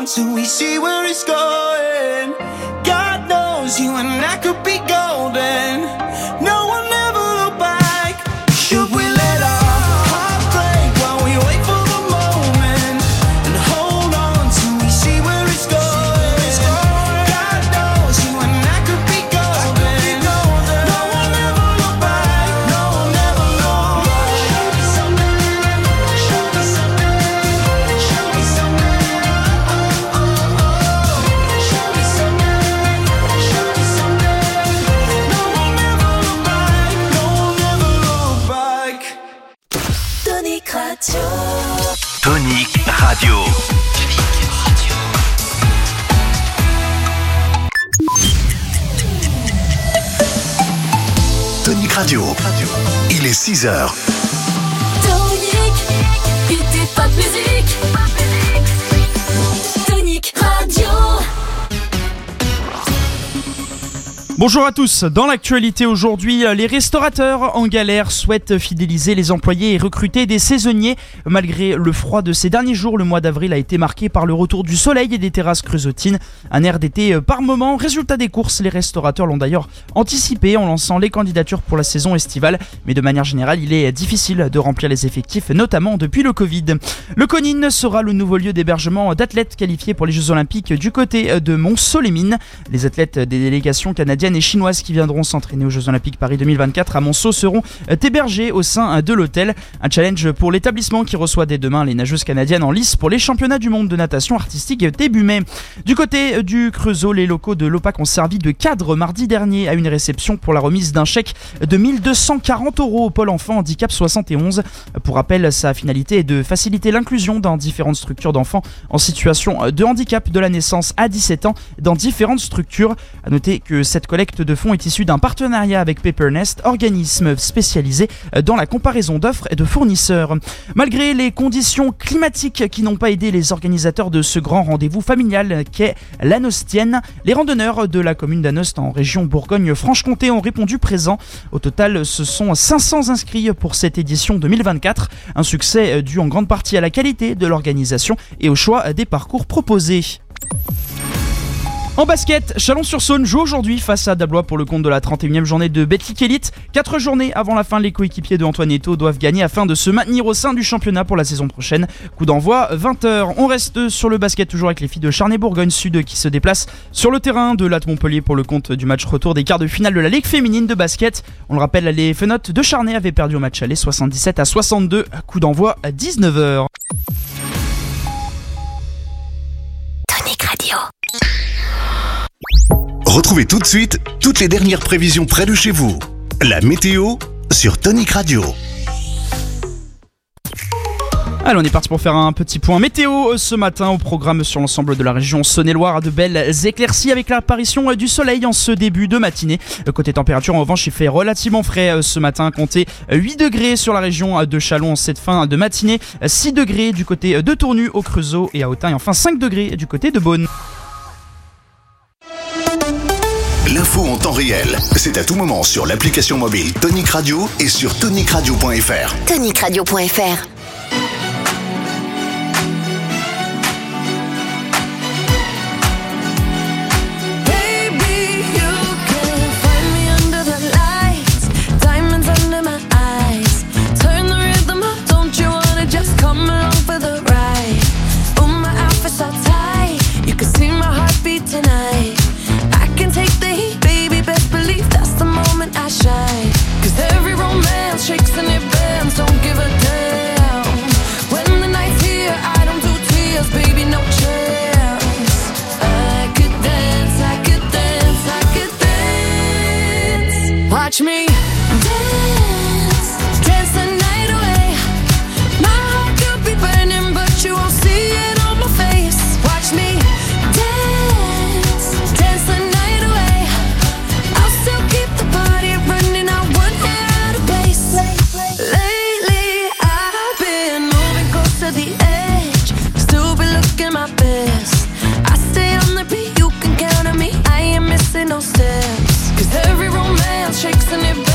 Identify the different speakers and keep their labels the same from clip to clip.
Speaker 1: till we see where it's going. God knows you and I could be golden. No one ever look back. Should we let our heart break while we wait for the moment and hold on till we see where it's going? God knows you and I could be golden. No one ever look back. No one ever look back. Show me something. Show me something. Show me something. Show me something. Show me something. No one ever look back. No one ever look back.
Speaker 2: Tonic Radio.
Speaker 3: Tonic Radio. Tonic Radio. Il est 6h.
Speaker 2: Tonic, était pas de musique. Tonic Radio.
Speaker 4: Bonjour à tous, dans l'actualité aujourd'hui, les restaurateurs en galère souhaitent fidéliser les employés et recruter des saisonniers. Malgré le froid de ces derniers jours, le mois d'avril a été marqué par le retour du soleil et des terrasses creusotines. Un air d'été par moment. Résultat des courses, les restaurateurs l'ont d'ailleurs anticipé en lançant les candidatures pour la saison estivale. Mais de manière générale, il est difficile de remplir les effectifs, notamment depuis le Covid. Le Conines sera le nouveau lieu d'hébergement d'athlètes qualifiés pour les Jeux Olympiques du côté de Mont-Solémine. Les athlètes des délégations canadiennes et chinoises qui viendront s'entraîner aux Jeux Olympiques Paris 2024 à Monceau seront hébergés au sein de l'hôtel. Un challenge pour l'établissement qui reçoit dès demain les nageuses canadiennes en lice pour les championnats du monde de natation artistique début mai. Du côté du Creusot, les locaux de l'OPAC ont servi de cadre mardi dernier à une réception pour la remise d'un chèque de 1 240 € au Pôle Enfant Handicap 71. Pour rappel, sa finalité est de faciliter l'inclusion dans différentes structures d'enfants en situation de handicap de la naissance à 17 ans dans différentes structures. A noter que cette collecte de fonds est issue d'un partenariat avec Papernest, organisme spécialisé dans la comparaison d'offres et de fournisseurs. Malgré les conditions climatiques qui n'ont pas aidé les organisateurs de ce grand rendez-vous familial qu'est l'Anostienne, les randonneurs de la commune d'Anost en région Bourgogne-Franche-Comté ont répondu présent. Au total, ce sont 500 inscrits pour cette édition 2024. Un succès dû en grande partie à la qualité de l'organisation et au choix des parcours proposés. En basket, Chalon-sur-Saône joue aujourd'hui face à Dablois pour le compte de la 31e journée de Betclic Elite. 4 journées avant la fin, les coéquipiers de Antoine Eto'o doivent gagner afin de se maintenir au sein du championnat pour la saison prochaine. Coup d'envoi 20h. On reste sur le basket toujours avec les filles de Charnay-Bourgogne-Sud qui se déplacent sur le terrain de l'At Montpellier pour le compte du match retour des quarts de finale de la Ligue féminine de basket. On le rappelle, les Fenotes de Charnay avaient perdu au match aller 77-62. Coup d'envoi à 19h.
Speaker 2: Tonic Radio.
Speaker 3: Retrouvez tout de suite toutes les dernières prévisions près de chez vous. La météo sur Tonic Radio.
Speaker 4: Allez, on est parti pour faire un petit point météo ce matin au programme sur l'ensemble de la région Saône-et-Loire. De belles éclaircies avec l'apparition du soleil en ce début de matinée. Côté température, en revanche, il fait relativement frais ce matin. Comptez 8 degrés sur la région de Châlons en cette fin de matinée, 6 degrés du côté de Tournu, au Creusot et à Autun, et enfin 5 degrés du côté de Beaune.
Speaker 3: L'info en temps réel, c'est à tout moment sur l'application mobile Tonic Radio et sur tonicradio.fr.
Speaker 2: Tonicradio.fr.
Speaker 5: Shakes and it bends, don't give a damn. When the night's here, I don't do tears, baby, no chance. I could dance, I could dance, I could dance. Watch me dance, dance the night away. My heart could be burning, but you won't see it on my face. Watch me dance, dance the night away. I'll still keep the party running, I wouldn't out of place. Lately, I've been moving close to the edge, still be looking my best. I stay on the beat, you can count on me, I ain't missing no steps. Cause every romance shakes and it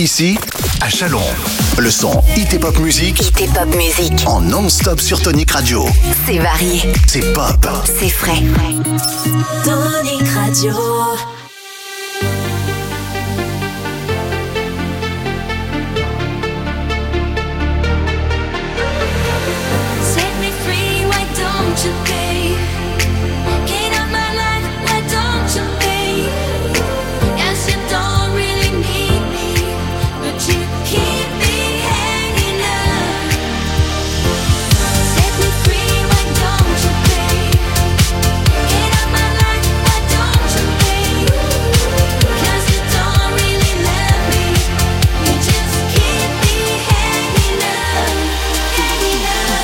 Speaker 3: ici, à Chalon. Le son Hit et Pop Music
Speaker 2: Hit et Pop Music.
Speaker 3: en non-stop sur Tonic Radio.
Speaker 2: C'est varié,
Speaker 3: C'est pop.
Speaker 2: c'est frais. Tonic Radio.
Speaker 6: Set me free, why don't you pay? Get out my life, why don't you pay? Yes, you don't really need me, but you keep me hanging up. Set me free, why don't you pay? Get out my life, why don't you pay? Yes, you don't really love me, you just keep me hanging up, hanging up.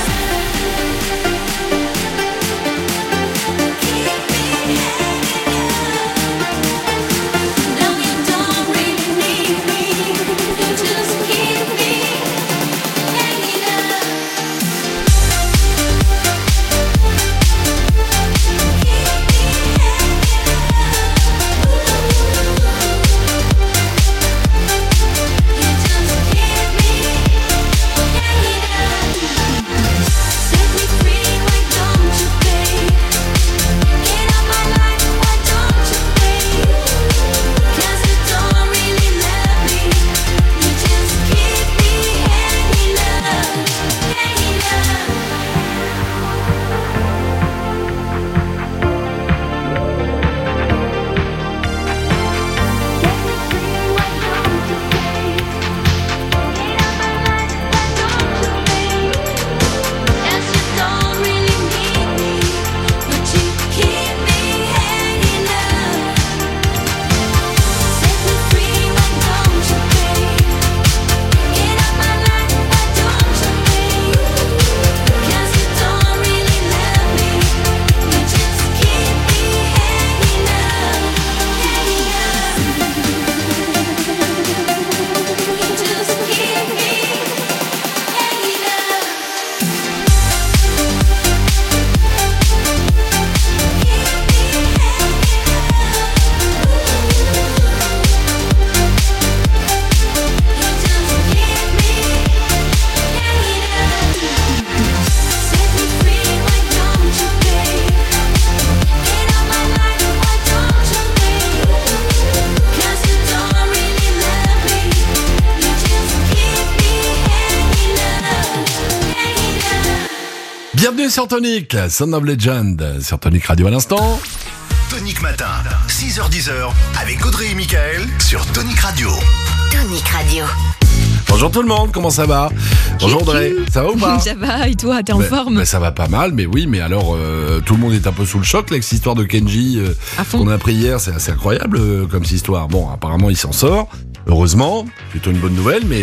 Speaker 6: No, you don't really need me. You just keep me hanging up. You just keep me hanging up. Set me free, why don't you pay? Get out my life, why don't you pay? 'Cause you don't really love me, you just keep me hanging up, hanging up. Set me free, why don't you pay? Get out my life, why don't you pay? Yes, you don't really need me, but you keep me hanging up. Set me free, why don't you pay? Get out my life, why don't you pay? 'Cause you don't really love me, you just keep me hanging up, hanging up. You just keep me hanging up.
Speaker 7: Bienvenue sur Tonic, Son of Legend, sur Tonic Radio à l'instant.
Speaker 3: Tonic Matin, 6h-10h, avec Audrey et Michael sur Tonic Radio.
Speaker 2: Tonic Radio.
Speaker 7: Bonjour tout le monde, comment ça va? Bonjour Audrey, ça va ou pas?
Speaker 8: Ça va, et toi, t'es en forme?
Speaker 7: Ça va pas mal, mais oui, mais alors tout le monde est un peu sous le choc là, avec cette histoire de Kenji
Speaker 8: À fond.
Speaker 7: qu'on a appris hier, c'est assez incroyable comme cette histoire. Bon, apparemment il s'en sort, heureusement, plutôt une bonne nouvelle, mais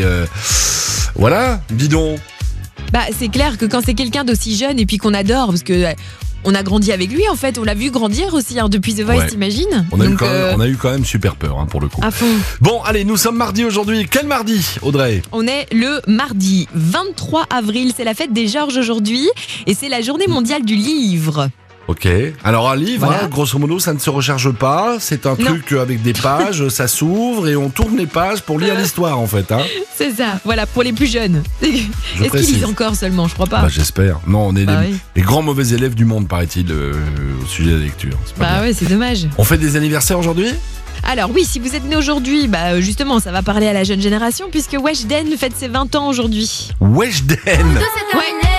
Speaker 7: voilà, dis donc.
Speaker 8: Bah, c'est clair que quand c'est quelqu'un d'aussi jeune et puis qu'on adore, parce que on a grandi avec lui en fait, on l'a vu grandir aussi hein, depuis The Voice,
Speaker 7: Ouais.
Speaker 8: t'imagines?
Speaker 7: On a,
Speaker 8: Donc,
Speaker 7: on a eu quand même super peur hein, pour le coup.
Speaker 8: à fond.
Speaker 7: Bon, allez, nous sommes mardi aujourd'hui. Quel mardi, Audrey?
Speaker 8: On est le mardi 23 avril, c'est la fête des Georges aujourd'hui et c'est la journée mondiale du livre.
Speaker 7: Ok. Alors un livre,
Speaker 8: Voilà.
Speaker 7: hein, grosso modo, ça ne se recharge pas. C'est un
Speaker 8: Non.
Speaker 7: truc avec des pages, ça s'ouvre et on tourne les pages pour lire l'histoire en fait. Hein.
Speaker 8: C'est ça, voilà, pour les plus jeunes. Est-ce qu'ils
Speaker 7: précise.
Speaker 8: lisent encore seulement? Je crois pas.
Speaker 7: Bah, j'espère. Non, on est
Speaker 8: Bah
Speaker 7: les,
Speaker 8: oui.
Speaker 7: les grands mauvais élèves du monde, paraît-il, au sujet de la lecture. C'est pas
Speaker 8: Bah
Speaker 7: bien.
Speaker 8: ouais, c'est dommage.
Speaker 7: On fait des anniversaires aujourd'hui?
Speaker 8: Alors oui, si vous êtes né aujourd'hui, bah justement, ça va parler à la jeune génération puisque Weshden fête ses 20 ans aujourd'hui.
Speaker 7: Weshden.
Speaker 8: Ouais.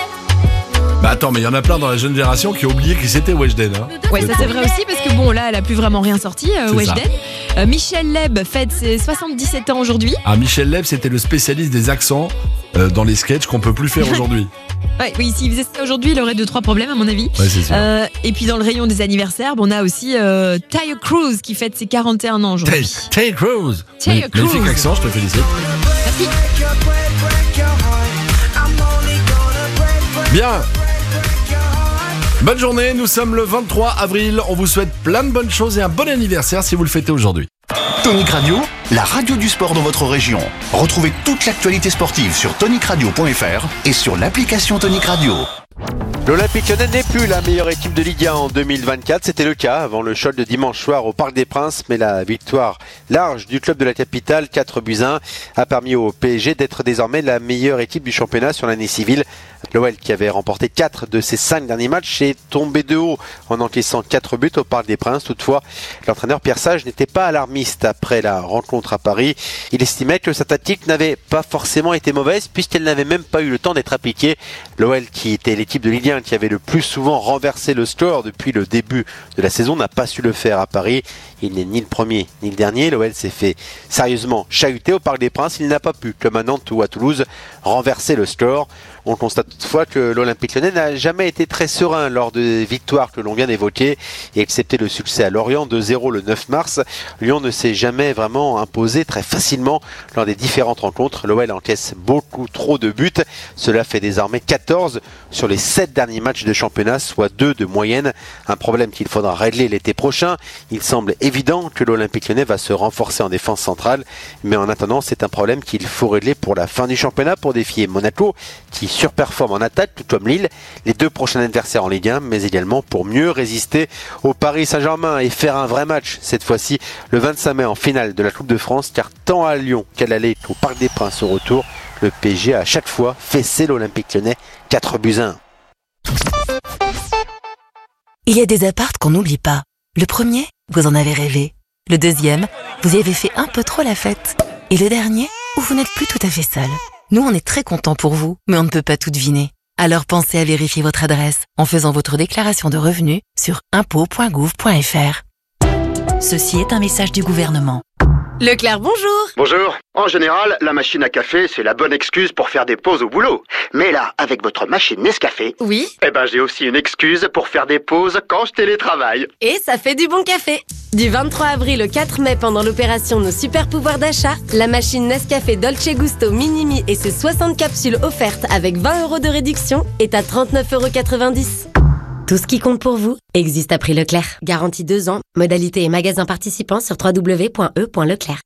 Speaker 7: Bah attends, mais il y en a plein dans la jeune génération qui ont oublié qui c'était Weshden. Hein.
Speaker 8: Ouais, ça c'est vrai aussi parce que bon, là, elle a plus vraiment rien sorti,
Speaker 7: C'est
Speaker 8: Weshden. Michel Leb fête ses 77 ans aujourd'hui.
Speaker 7: Ah, Michel Leb, c'était le spécialiste des accents dans les sketchs qu'on peut plus faire aujourd'hui.
Speaker 8: Ouais, oui, s'il faisait ça aujourd'hui, il aurait 2-3 problèmes à mon avis.
Speaker 7: Ouais, c'est sûr.
Speaker 8: Et puis dans le rayon des anniversaires, on a aussi Tayo Cruz qui fête ses 41 ans aujourd'hui.
Speaker 7: Tay Cruz.
Speaker 8: Tay Cruz.
Speaker 7: Magnifique accent, je te félicite.
Speaker 8: Merci.
Speaker 7: Bien. Bonne journée, nous sommes le 23 avril. On vous souhaite plein de bonnes choses et un bon anniversaire si vous le fêtez aujourd'hui.
Speaker 3: Tonic Radio, la radio du sport dans votre région. Retrouvez toute l'actualité sportive sur tonicradio.fr et sur l'application Tonic Radio.
Speaker 9: L'Olympique Lyonnais n'est plus la meilleure équipe de Ligue 1 en 2024. C'était le cas avant le choc de dimanche soir au Parc des Princes. Mais la victoire large du club de la capitale, 4-1, a permis au PSG d'être désormais la meilleure équipe du championnat sur l'année civile. L'OL, qui avait remporté 4 de ses 5 derniers matchs, est tombé de haut en encaissant 4 buts au Parc des Princes. Toutefois, l'entraîneur Pierre Sage n'était pas alarmiste après la rencontre à Paris. Il estimait que sa tactique n'avait pas forcément été mauvaise puisqu'elle n'avait même pas eu le temps d'être appliquée. L'OL, qui était l'équipe de Ligue 1 qui avait le plus souvent renversé le score depuis le début de la saison, n'a pas su le faire à Paris. Il n'est ni le premier ni le dernier. L'OL s'est fait sérieusement chahuter au Parc des Princes. Il n'a pas pu, comme à Nantes ou à Toulouse, renverser le score. On constate toutefois que l'Olympique Lyonnais n'a jamais été très serein lors des victoires que l'on vient d'évoquer. Et excepté le succès à Lorient 2-0 le 9 mars, Lyon ne s'est jamais vraiment imposé très facilement lors des différentes rencontres. L'OL encaisse beaucoup trop de buts. Cela fait désormais 14 sur les 7 derniers matchs de championnat, soit 2 de moyenne. Un problème qu'il faudra régler l'été prochain. Il semble évident que l'Olympique Lyonnais va se renforcer en défense centrale. Mais en attendant, c'est un problème qu'il faut régler pour la fin du championnat pour défier Monaco, qui surperforme en attaque, tout comme Lille, les 2 prochains adversaires en Ligue 1, mais également pour mieux résister au Paris Saint-Germain et faire un vrai match, cette fois-ci le 25 mai en finale de la Coupe de France, car tant à Lyon qu'à l'aller au Parc des Princes au retour, le PSG a à chaque fois fessé l'Olympique Lyonnais 4-1.
Speaker 2: Il y a des appartes qu'on n'oublie pas. Le premier, vous en avez rêvé. Le deuxième, vous y avez fait un peu trop la fête. Et le dernier, où vous n'êtes plus tout à fait seul. Nous, on est très contents pour vous, mais on ne peut pas tout deviner. Alors pensez à vérifier votre adresse en faisant votre déclaration de revenus sur impôts.gouv.fr. Ceci est un message du gouvernement.
Speaker 8: Leclerc, bonjour.
Speaker 10: Bonjour. En général, la machine à café, c'est la bonne excuse pour faire des pauses au boulot. Mais là, avec votre machine Nescafé,
Speaker 8: Oui.
Speaker 10: j'ai aussi une excuse pour faire des pauses quand je télétravaille.
Speaker 11: Et ça fait du bon café. Du 23 avril au 4 mai, pendant l'opération Nos Super Pouvoirs d'achat, la machine Nescafé Dolce Gusto Minimi et ses 60 capsules offertes avec 20 € de réduction est à 39,90 €. Tout ce qui compte pour vous existe à prix Leclerc. Garantie 2 ans. Modalité et magasins participants sur www.e.leclerc.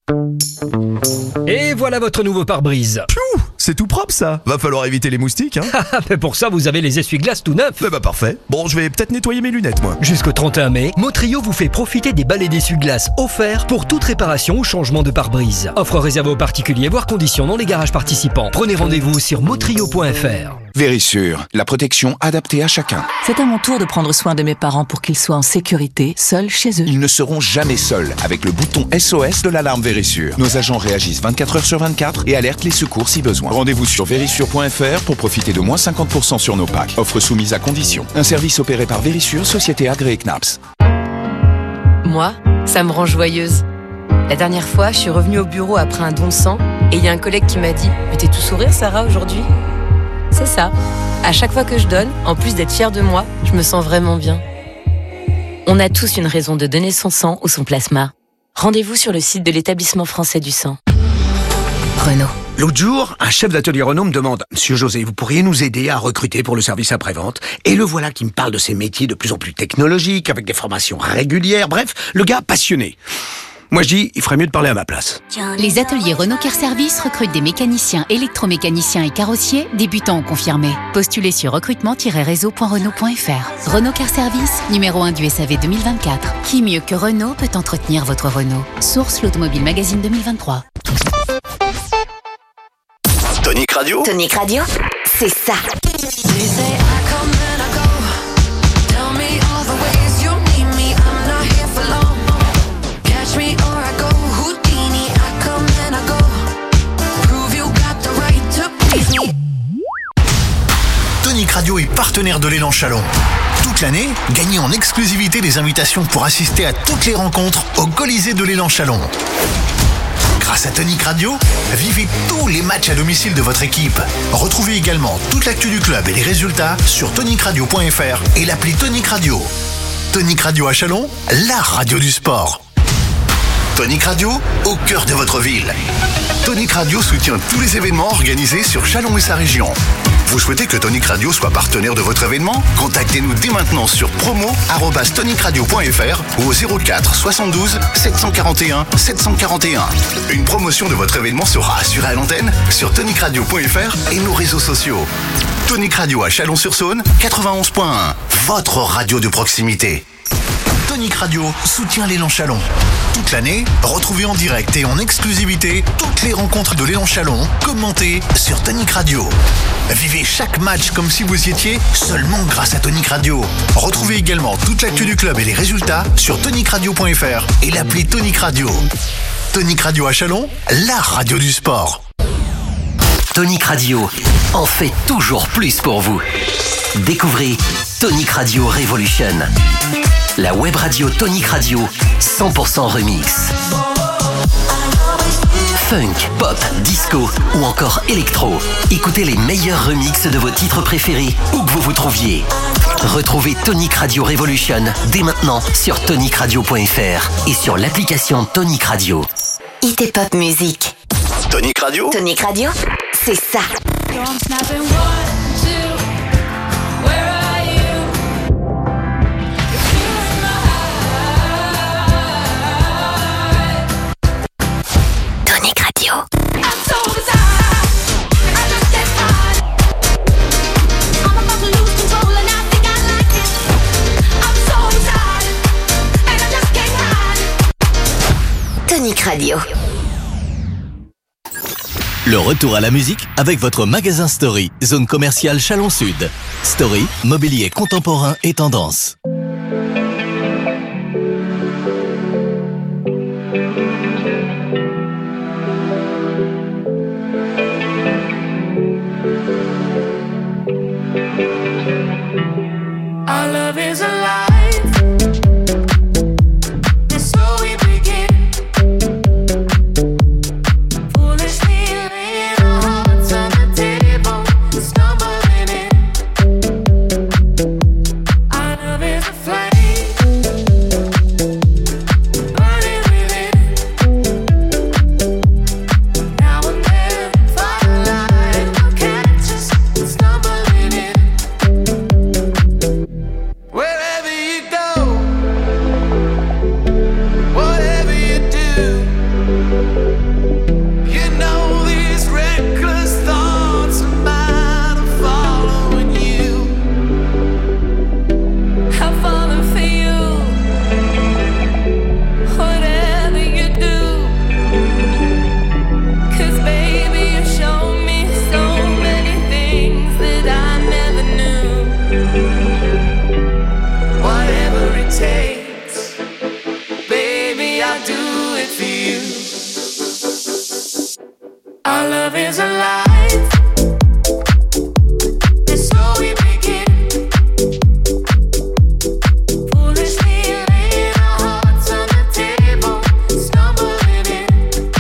Speaker 12: Et voilà votre nouveau pare-brise.
Speaker 13: Piou, c'est tout propre ça. Va falloir éviter les moustiques, hein.
Speaker 12: Mais pour ça, vous avez les essuie-glaces tout neufs.
Speaker 13: Parfait. Bon, je vais peut-être nettoyer mes lunettes, moi.
Speaker 12: Jusqu'au 31 mai, Motrio vous fait profiter des balais d'essuie-glaces offerts pour toute réparation ou changement de pare-brise. Offre réservée aux particuliers, voire conditions dans les garages participants. Prenez rendez-vous sur motrio.fr.
Speaker 14: Vérissure, la protection adaptée à chacun.
Speaker 2: C'est à mon tour de prendre soin de mes parents pour qu'ils soient en sécurité, seuls chez eux.
Speaker 14: Ils ne seront jamais seuls avec le bouton SOS de l'alarme Vérissure. Nos agents réagissent 24 heures sur 24 et alertent les secours si besoin. Rendez-vous sur vérissure.fr pour profiter de moins 50% sur nos packs. Offre soumise à condition. Un service opéré par Vérissure, société agréée CNAPS.
Speaker 15: Moi, ça me rend joyeuse. La dernière fois, je suis revenue au bureau après un don de sang et il y a un collègue qui m'a dit « Mais t'es tout sourire, Sarah, aujourd'hui ?» C'est ça. À chaque fois que je donne, en plus d'être fière de moi, je me sens vraiment bien. On a tous une raison de donner son sang ou son plasma. Rendez-vous sur le site de l'Établissement français du sang. Renault.
Speaker 16: L'autre jour, un chef d'atelier Renault me demande « Monsieur José, vous pourriez nous aider à recruter pour le service après-vente ?» Et le voilà qui me parle de ces métiers de plus en plus technologiques, avec des formations régulières, bref, le gars passionné. Moi je dis, il ferait mieux de parler à ma place.
Speaker 17: Les ateliers Renault Car Service recrutent des mécaniciens, électromécaniciens et carrossiers, débutants ou confirmés. Postulez sur recrutement-réseau.renault.fr. Renault Car Service, numéro 1 du SAV 2024. Qui mieux que Renault peut entretenir votre Renault? Source l'Automobile Magazine 2023.
Speaker 3: Tonic Radio.
Speaker 2: Tonic Radio, c'est ça.
Speaker 3: Tonic Radio est partenaire de l'Élan Chalon. Toute l'année, gagnez en exclusivité des invitations pour assister à toutes les rencontres au Colisée de l'Élan Chalon. Grâce à Tonic Radio, vivez tous les matchs à domicile de votre équipe. Retrouvez également toute l'actu du club et les résultats sur tonicradio.fr et l'appli Tonic Radio. Tonic Radio à Chalon, la radio du sport. Tonic Radio, au cœur de votre ville. Tonic Radio soutient tous les événements organisés sur Chalon et sa région. Vous souhaitez que Tonic Radio soit partenaire de votre événement? Contactez-nous dès maintenant sur promo@tonicradio.fr ou au 04 72 741 741. Une promotion de votre événement sera assurée à l'antenne sur tonicradio.fr et nos réseaux sociaux. Tonic Radio à Chalon-sur-Saône, 91.1. Votre radio de proximité. Tonic Radio soutient l'élan Chalon. Toute l'année, retrouvez en direct et en exclusivité toutes les rencontres de l'élan Chalon, commentées sur Tonic Radio. Vivez chaque match comme si vous y étiez seulement grâce à Tonic Radio. Retrouvez également toute l'actu du club et les résultats sur tonicradio.fr et l'appli Tonic Radio. Tonic Radio à Chalon, la radio du sport.
Speaker 18: Tonic Radio en fait toujours plus pour vous. Découvrez Tonic Radio Revolution, la web radio Tonic Radio 100% remix. Funk, pop, disco ou encore électro. Écoutez les meilleurs remixes de vos titres préférés où que vous vous trouviez. Retrouvez Tonic Radio Revolution dès maintenant sur tonicradio.fr et sur l'application Tonic Radio.
Speaker 2: Hit et pop musique.
Speaker 3: Tonic Radio.
Speaker 2: Tonic Radio, c'est ça. Tonic Radio. Tonic Radio.
Speaker 19: Le retour à la musique avec votre magasin Story, zone commerciale Chalon-Sud. Story, mobilier contemporain et tendance.
Speaker 5: Our love is alive, and so we begin. Foolishly laying our hearts on the table, stumbling in. Our love is a flame, burning within. Now and then, firelight will catch us stumbling in. Wherever you go, whatever you do, you know these reckless thoughts of mine are following you. I'm falling for you, whatever you do. 'Cause baby, you show me so many things that I never knew. Whatever it takes, baby, I'll do it for you. Our love is alive, and so we begin. Foolishly laying our hearts on the table, stumbling in.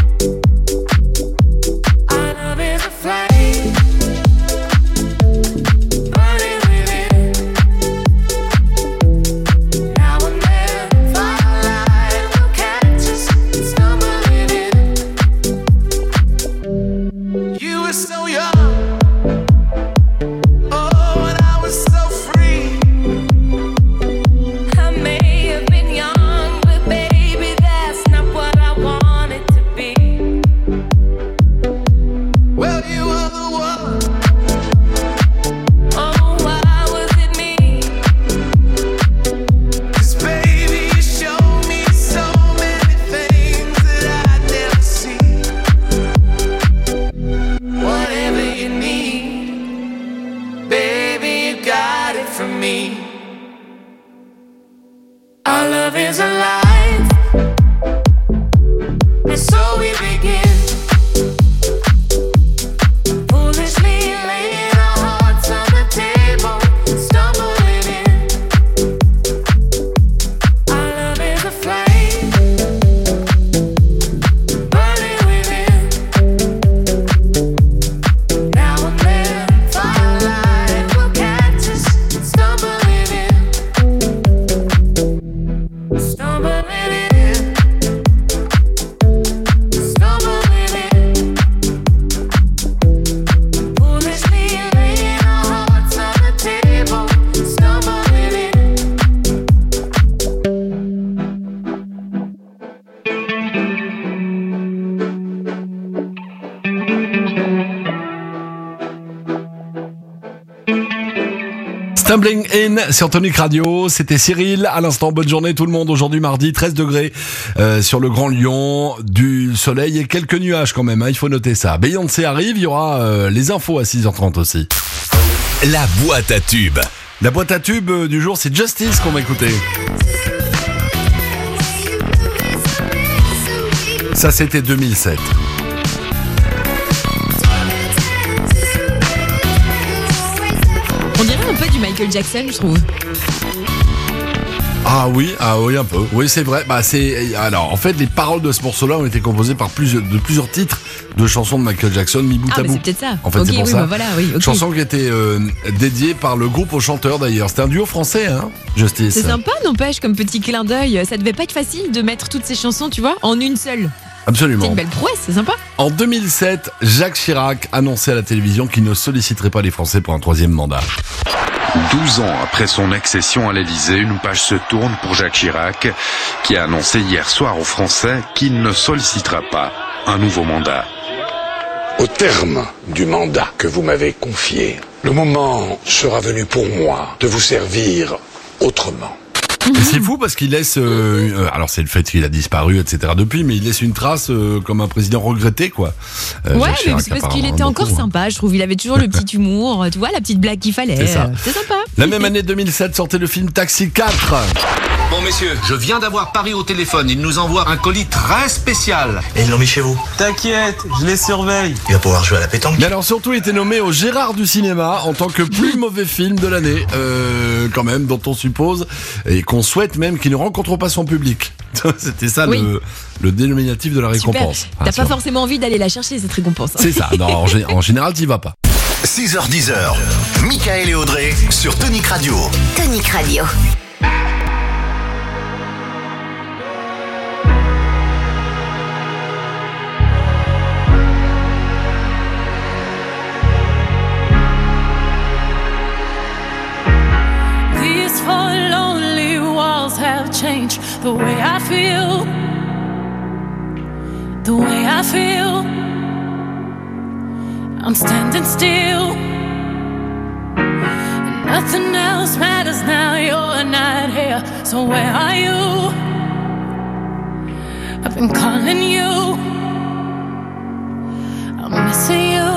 Speaker 5: Our love is a flame, burning within. Now and then, firelight will catch us stumbling in. You were
Speaker 7: Stumbling In sur Tonic Radio, c'était Cyril. À l'instant, bonne journée tout le monde. Aujourd'hui mardi, 13 degrés sur le Grand Lyon, du soleil et quelques nuages quand même, hein, il faut noter ça. Beyoncé arrive, il y aura les infos à 6h30 aussi.
Speaker 19: La boîte à tubes.
Speaker 7: La boîte à tubes du jour, c'est Justice qu'on va écouter. Ça, c'était 2007.
Speaker 8: On dirait un peu du Michael Jackson, je trouve.
Speaker 7: Ah oui, un peu. Oui, c'est vrai. Alors, en fait, les paroles de ce morceau-là ont été composées par plusieurs titres de chansons de Michael Jackson mis bout à bout.
Speaker 8: C'est peut-être ça.
Speaker 7: En fait,
Speaker 8: okay,
Speaker 7: c'est pour
Speaker 8: oui,
Speaker 7: ça.
Speaker 8: Bah voilà, oui, okay.
Speaker 7: Chanson qui était dédiée par le groupe aux chanteurs d'ailleurs. C'était un duo français, hein, Justice.
Speaker 8: C'est sympa, n'empêche, comme petit clin d'œil. Ça devait pas être facile de mettre toutes ces chansons, tu vois, en une seule.
Speaker 7: Absolument.
Speaker 8: C'est une belle prouesse, c'est sympa.
Speaker 7: En 2007, Jacques Chirac annonçait à la télévision qu'il ne solliciterait pas les Français pour un 3e mandat.
Speaker 20: 12 ans après son accession à l'Elysée, une page se tourne pour Jacques Chirac, qui a annoncé hier soir aux Français qu'il ne sollicitera pas un nouveau mandat.
Speaker 21: Au terme du mandat que vous m'avez confié, le moment sera venu pour moi de vous servir autrement.
Speaker 7: Et c'est fou parce qu'il laisse, alors c'est le fait qu'il a disparu, etc. depuis, mais il laisse une trace comme un président regretté, quoi.
Speaker 8: Ouais, mais c'est parce qu'il était encore sympa, je trouve. Il avait toujours le petit humour, tu vois, la petite blague qu'il fallait.
Speaker 7: C'est ça.
Speaker 8: C'est sympa.
Speaker 7: La même année 2007 sortait le film Taxi 4.
Speaker 22: Bon messieurs, je viens d'avoir Paris au téléphone. Il nous envoie un colis très spécial.
Speaker 23: Et ils l'ont mis chez vous.
Speaker 22: T'inquiète, je les surveille.
Speaker 23: Il va pouvoir jouer à la pétanque.
Speaker 7: Mais alors surtout, il était nommé au Gérard du cinéma en tant que plus mauvais film de l'année, quand même, dont on suppose et qu'on souhaite même qu'il ne rencontre pas son public. C'était ça oui. le dénominatif de la récompense.
Speaker 8: Super. T'as pas forcément envie d'aller la chercher cette récompense.
Speaker 7: C'est ça. Non, en général, t'y vas pas.
Speaker 3: 6h-10h, Mickaël et Audrey sur Tonic Radio.
Speaker 2: Tonic Radio.
Speaker 5: These four lonely walls have changed the way I feel. The way I feel. I'm standing still. Nothing else matters now, you're not here. So where are you? I've been calling you. I'm missing you.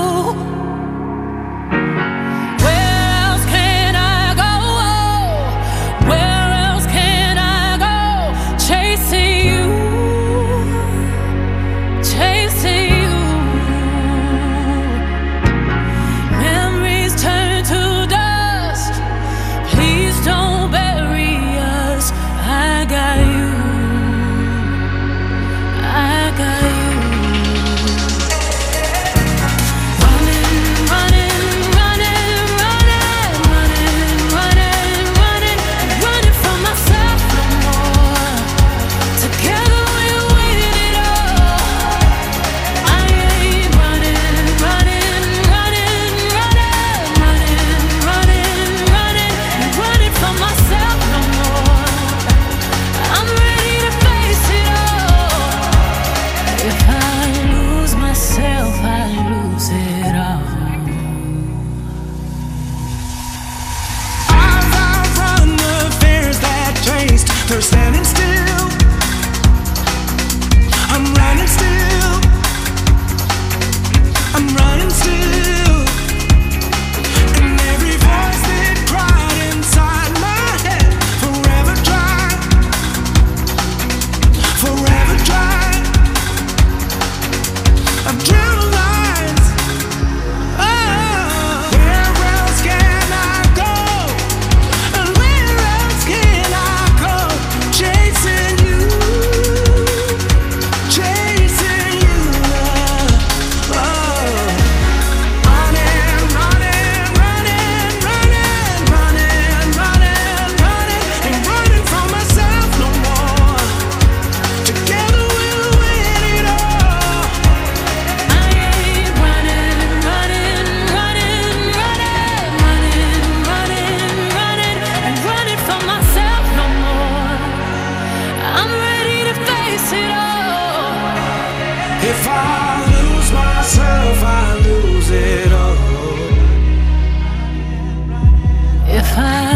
Speaker 1: They're standing still. I'm running still. I'm running still. And every voice that cried inside my head, forever dry. Forever dry. I've dreamt lines. Oh, where else can I go? And where else can I? Chasing you, chasing you, oh. Running, running, running, running, running, running, running, ain't running from myself no more. Together we'll win it all. I ain't running, running, running, running, running, running, running, ain't running from myself no more. I'm ready to face it all. If I lose myself, I lose it all. If I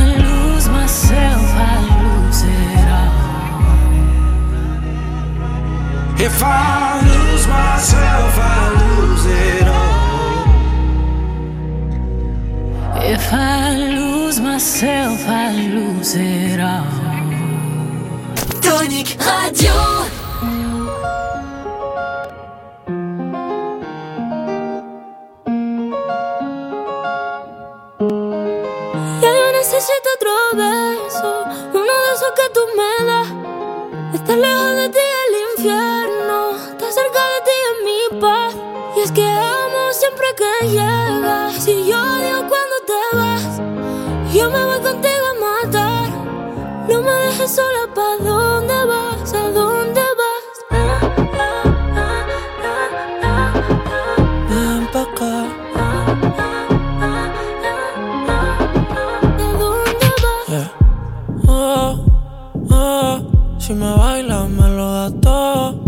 Speaker 1: If I lose myself, I lose it all.
Speaker 5: If I lose myself, I lose it all.
Speaker 1: Tonic Radio.
Speaker 5: Ya yo necesito otro beso, uno de esos que tú me das. Estar lejos de ti es el infierno, estar cerca de ti es mi paz. Y es que amo siempre que llegas. Si yo odio cuando te vas, yo me voy contigo a matar. No me dejes sola, ¿pa' dónde vas? ¿A dónde vas?
Speaker 1: Ven pa' acá. Si me bailas me lo das todo.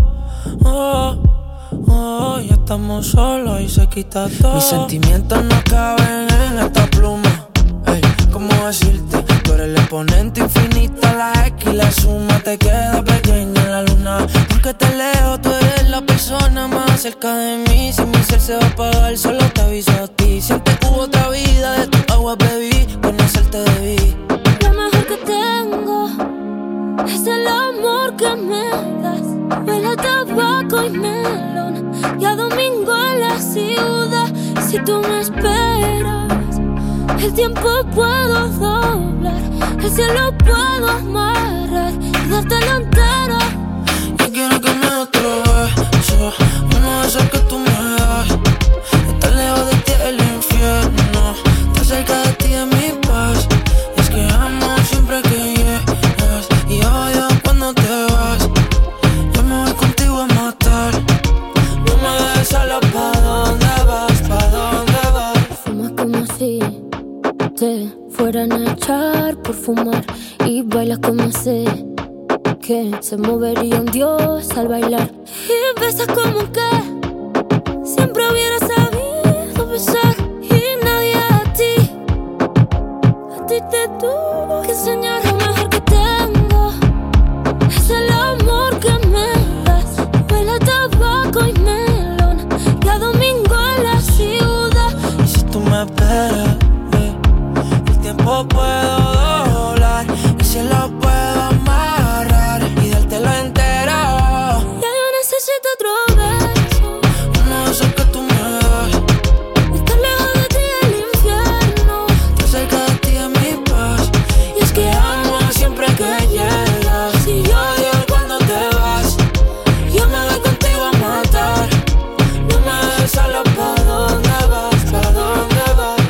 Speaker 1: Ya estamos solos y se quita todo. Mis sentimientos no caben en esta pluma. Ey, ¿cómo decirte? Tú eres el exponente infinito, la X y la suma te queda pequeña en la luna. Porque te leo, tú eres la persona más cerca de mí. Si mi ser se va a apagar, solo te aviso a ti. Siempre hubo otra vida, de tu agua bebí, conocerte debí.
Speaker 5: Lo mejor que tengo es el amor que me das. Huele a tabaco y melón, y a domingo en la ciudad. Si tú me esperas, el tiempo puedo doblar, el cielo puedo amarrar y dártelo entero.
Speaker 1: Yo quiero que me des otro beso, uno de esos que tú me das. Estar lejos de ti es el infierno, estar cerca de ti es mi paz. Es que amo siempre que llegas y odio cuando te vas. Yo me voy contigo a matar. No me dejes sola, ¿pa' dónde vas? ¿Pa' dónde vas?
Speaker 5: Fumas como si te fueran a echar por fumar, y bailas como sé que se movería un dios al bailar. Y besas como que siempre hubiera sabido besar. Y nadie a ti te tuvo que enseñar. Lo mejor que tengo es el amor que me das. Huele a tabaco y melón, y a domingo en la ciudad.
Speaker 1: Y si tú me esperas, el tiempo puedo doblar, el cielo puedo amarrar y dártelo entero.
Speaker 5: Ya yo necesito otro beso,
Speaker 1: uno de esos que tú me das.
Speaker 5: estar lejos de ti es el infierno,
Speaker 1: Estar cerca de ti es mi paz. Y es que amo siempre que llegas. Si yo odio cuando te vas, yo me voy contigo a matar. No me dejes solo, ¿pa' dónde vas? ¿Pa' dónde vas?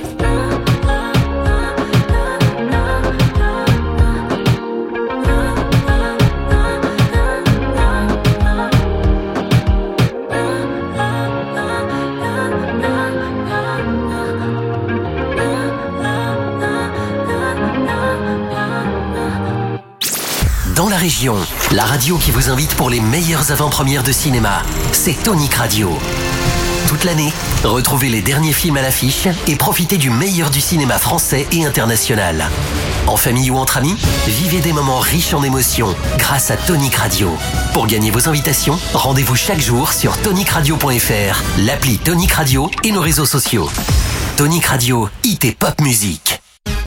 Speaker 18: Dans la région, la radio qui vous invite pour les meilleures avant-premières de cinéma, c'est Tonic Radio. Toute l'année, retrouvez les derniers films à l'affiche et profitez du meilleur du cinéma français et international. En famille ou entre amis, vivez des moments riches en émotions grâce à Tonic Radio. Pour gagner vos invitations, rendez-vous chaque jour sur tonicradio.fr, l'appli Tonic Radio et nos réseaux sociaux. Tonic Radio, hit et pop musique.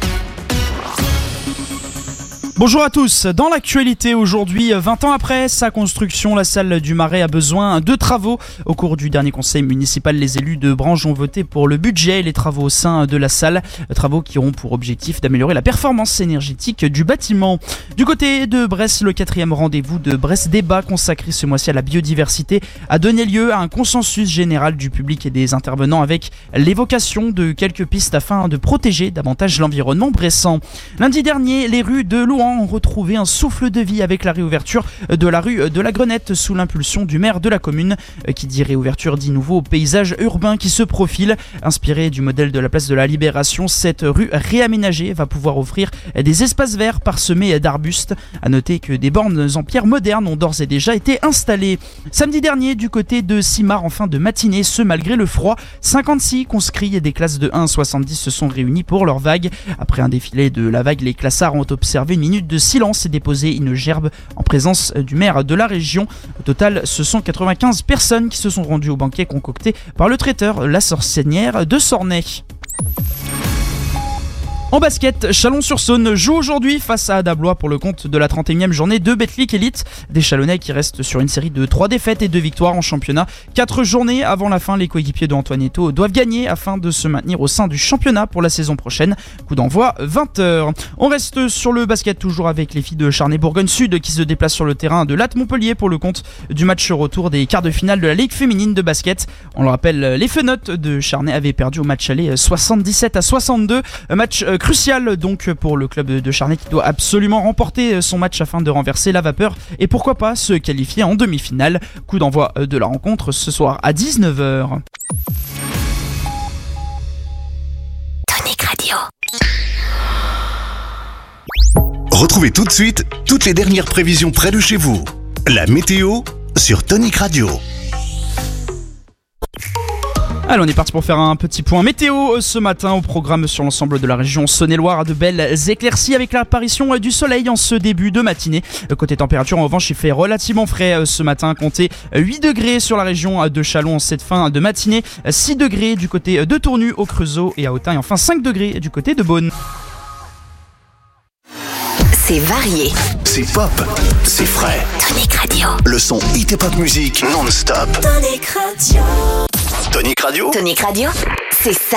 Speaker 4: Bonjour à tous, dans l'actualité aujourd'hui, 20 ans après sa construction, la salle du Marais a besoin de travaux. Au cours du dernier conseil municipal, les élus de Branche ont voté pour le budget et les travaux au sein de la salle. Travaux qui auront pour objectif d'améliorer la performance énergétique du bâtiment. Du côté de Brest, le 4e rendez-vous de Brest Débat consacré ce mois-ci à la biodiversité a donné lieu à un consensus général du public et des intervenants avec l'évocation de quelques pistes afin de protéger davantage l'environnement bressant. Lundi dernier, les rues de Louhans ont retrouvé un souffle de vie avec la réouverture de la rue de la Grenette sous l'impulsion du maire de la commune. Qui dit réouverture dit nouveau paysage urbain qui se profile. Inspiré du modèle de la place de la Libération, cette rue réaménagée va pouvoir offrir des espaces verts parsemés d'arbustes. A noter que des bornes en pierre moderne ont d'ores et déjà été installées. Samedi dernier, du côté de Simard, en fin de matinée, ce malgré le froid, 56 conscrits des classes de 1 à 70 se sont réunis pour leur vague. Après un défilé de la vague, les classards ont observé une minute minutes de silence et déposer une gerbe en présence du maire de la région. Au total, ce sont 95 personnes qui se sont rendues au banquet concocté par le traiteur La Sorcière de Sornay. En basket, Chalon-sur-Saône joue aujourd'hui face à Adablois pour le compte de la 31e journée de Betclic Elite. Des Chalonnais qui restent sur une série de 3 défaites et 2 victoires en championnat. 4 journées avant la fin, les coéquipiers de Antoine Eto'o doivent gagner afin de se maintenir au sein du championnat pour la saison prochaine. Coup d'envoi 20h. On reste sur le basket toujours avec les filles de Charnay-Bourgogne-Sud qui se déplacent sur le terrain de Latte Montpellier pour le compte du match retour des quarts de finale de la Ligue féminine de basket. On le rappelle, les Fenotes de Charnay avaient perdu au match aller 77-62. Match crucial donc pour le club de Charnay qui doit absolument remporter son match afin de renverser la vapeur et pourquoi pas se qualifier en demi-finale. Coup d'envoi de la rencontre ce soir à 19h.
Speaker 3: Tonic Radio. Retrouvez tout de suite toutes les dernières prévisions près de chez vous. La météo sur Tonic Radio.
Speaker 4: Allez, on est parti pour faire un petit point météo ce matin au programme sur l'ensemble de la région Saône-et-Loire. De belles éclaircies avec l'apparition du soleil en ce début de matinée. Côté température, en revanche, il fait relativement frais ce matin. Comptez 8 degrés sur la région de Châlons en cette fin de matinée. 6 degrés du côté de Tournu, au Creusot et à Autun. Et enfin 5 degrés du côté de Beaune.
Speaker 3: C'est varié. C'est pop. C'est frais. Tonic Radio. Le son hit et pop musique non-stop.
Speaker 1: Tonic Radio.
Speaker 3: Tonic Radio.
Speaker 1: Tonic Radio, c'est ça.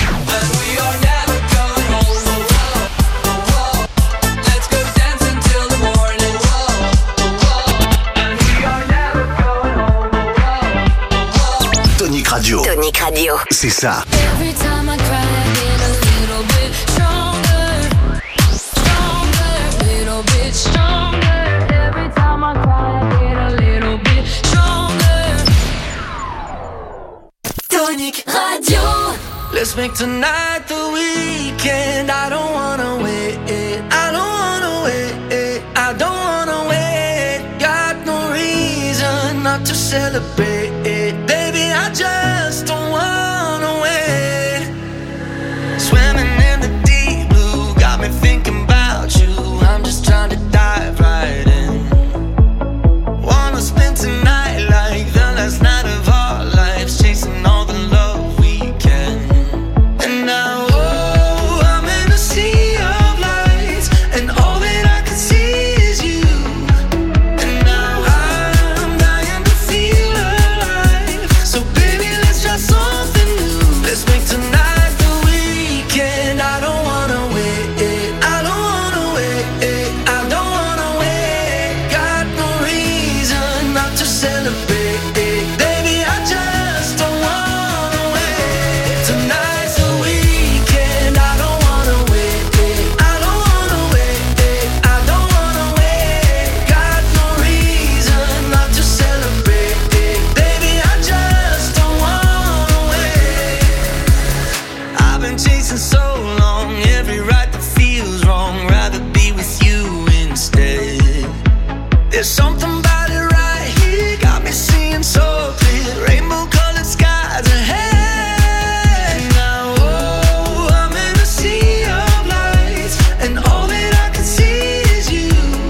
Speaker 3: Tonic Radio.
Speaker 1: Tonic Radio,
Speaker 3: c'est ça.
Speaker 1: Tonic Radio.
Speaker 5: Let's make tonight the weekend. I don't wanna wait. I don't wanna wait. I don't wanna wait. Got no reason not to celebrate. Baby, I just don't wanna wait. Swimming in the deep blue got me thinking about you. I'm just trying to dive right in. Wanna spend tonight like the last night of our lives, chasing all the love we can. And now, oh, I'm in a sea of lights, and all that I can see is you. And now I'm dying to feel alive. So baby, let's try something new. Let's make tonight the weekend. I don't wanna wait. I don't wanna wait. I don't wanna wait. Got no reason not to celebrate. Baby, I just don't wanna wait. Tonight's the weekend. I don't wanna wait. I don't wanna wait. I don't wanna wait. Got no reason not to celebrate. Baby, I just don't wanna wait. I've been chasing so long, every right that feels wrong. Rather be with you instead. There's something about it right here, got me seeing so clear. Rainbow colored skies ahead. Now, oh, I'm in a sea of lights, and all that I can see is you.